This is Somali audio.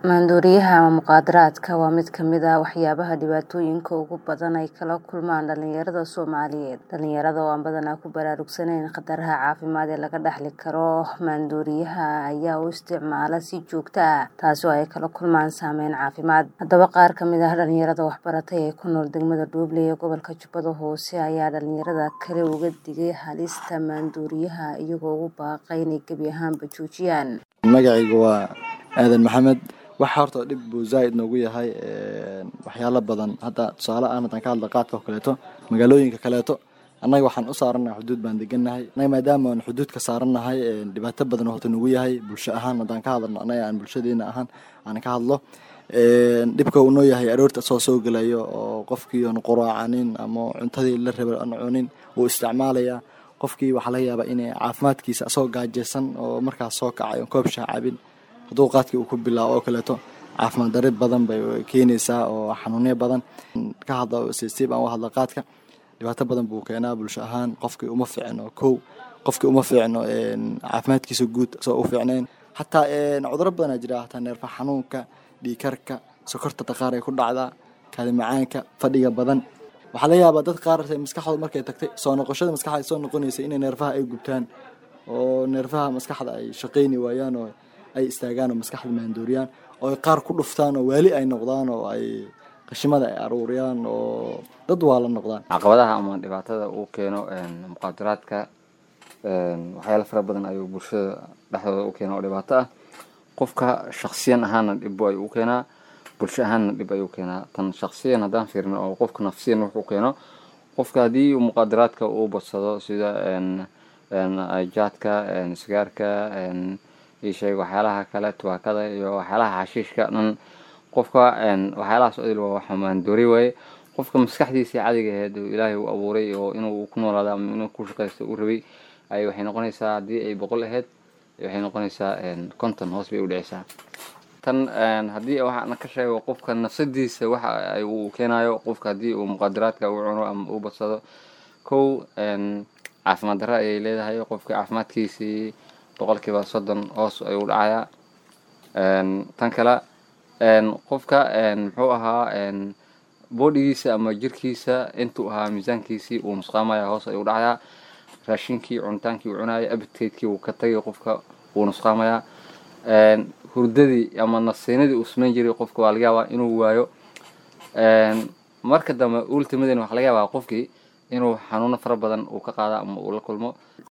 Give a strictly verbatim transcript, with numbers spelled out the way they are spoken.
Maandooriyaha ama mukhaadaraadka waa mid ka mid ah waxyaabaha dhibaatooyinka ugu badan ay kala kulmaan dhalinyarada Soomaaliyeed. Dhalinyarada oo aan badanaa ku baraarugsanayn khataraha caafimaad ee laga dhaxli karo maandooriyaha ayaa u isticmaala si joogto ah, taasoo ay kala kulmaan saameyn caafimaad. Haddaba, qaar ka mid ah dhalinyarada waxbaratay ee ku nool degmada Dooble ee gobolka Jubbada Hoose ayaa dhalinyarada kale uga digay halista maandooriyaha, iyagoo ugu baaqay inay gebi ahaanba joojiyaan. Magacaygu waa Aadan Maxamed. waxa horta dib buu zaid noogu yahay waxyaalo badan. Hadda tusaale aan hadan ka hadla qaadka oo kaleeto magaalooyinka kaleeto annaga waxaan u saaranahay xuduud baan deganahay. Annaga maadaama aan xuduud ka saaranahay dhibaato badan oo horta nagu yahay bulsho ahaan hadan ka hadlano annaga aan bulshadeena ahaan aan ka hadlo dhibka uu noo yahay aroorta soo soo galayo oo qofkii aan qoraacanin ama cuntadii la rabay aan cunin uu isticmaalaya. qofkii waxa laga yaabaa inay caafimaadkiisa soo gaajeysan oo markaas soo kacay koob shaah cabin haduu qaadkii uu ku bilaabo oo kaleeto caafimaad darro badan bay keenaysaa oo xanuunyo badan ka hadla siisiib aan hadla qaadka dhibaato badan buu keenaa bulsho ahaan. qofkii uma fiicno kow qofkii uma fiicno caafimaadkiisa guud soo u fiicneen hatta cudurro badan jira hatta neerfa xanuunka dhiig karka sokorta taqaar ay ku dhacdaa kale macaanka fadhiga badan. waxa laga yaabaa dad qaar maskaxdooda markay tagtay soo noqoshada maskaxda soo noqonaysa inay neerfaha ay gubtaan oo neerfaha maskaxda ay shaqeyn waayaan oo ay istaagaan oo maskaxda maandooriyaan oo qaar ku dhuftaan oo wali ay noqdaan oo ay qashimada ay aruuriyaan oo dad waa la noqdaan. caqabadaha ama dhibaatada uu keeno mukhaadaraadka waxyaalo fara badan ayuu bulshada dhexdooda u keeno dhibaato ah. qofka shakhsiyan ahaan dhib ay u keenaa, bulsho ahaan dhib ay u keenaa. tan shakhsiyan hadaan fiirno oo qofka nafsiyan wuxuu keeno qofka hadii uu mukhaadaraadka uu badsado sida een een jaadka een sigaarka een isheeg waxyaalaha kale tuwaakada iyo waxyaalaha xashiishka dhan qofka een waxyaalahaas oo ilaa wax maandoori way qofka maskaxdiisa caadiga ah ee Ilaahay uu abuuray oo inuu ku noolaado ama inuu ku shaqeysto uu rabay ay waxay noqonaysaa hadii ay boqol ahayd waxay noqonaysaa een konton hoos bay u dhacaysaa. tan een hadii waxa ka sheego qofka nafsadiisa waxa ay uu keenayo qofka hadii uu mukhaadaraadka uu cuno ama uu badsado kow een caafimaad darro ay leedahay qofka caafimaadkiisa boqolkiiba soddon hoos ay u dhacaya. een tan kale een qofka een muxuu ahaa een bodigiisa ama jirkiisa intuu ahaa miisaankiisa uu nusqaamaya hoos ay u dhacaya. raashinkii cuntaankii uu cunay appetite-kii uu ka tagay qofka uu nusqaamaya. een hurdadii ama nasiinadii uu sameyn jiray qofka waa laga yaabaa inuu waayo. een marka dambe ultimately waxa laga yaabaa qofkii inuu xanuuno fara badan uu ka qaado ama uu la kulmo.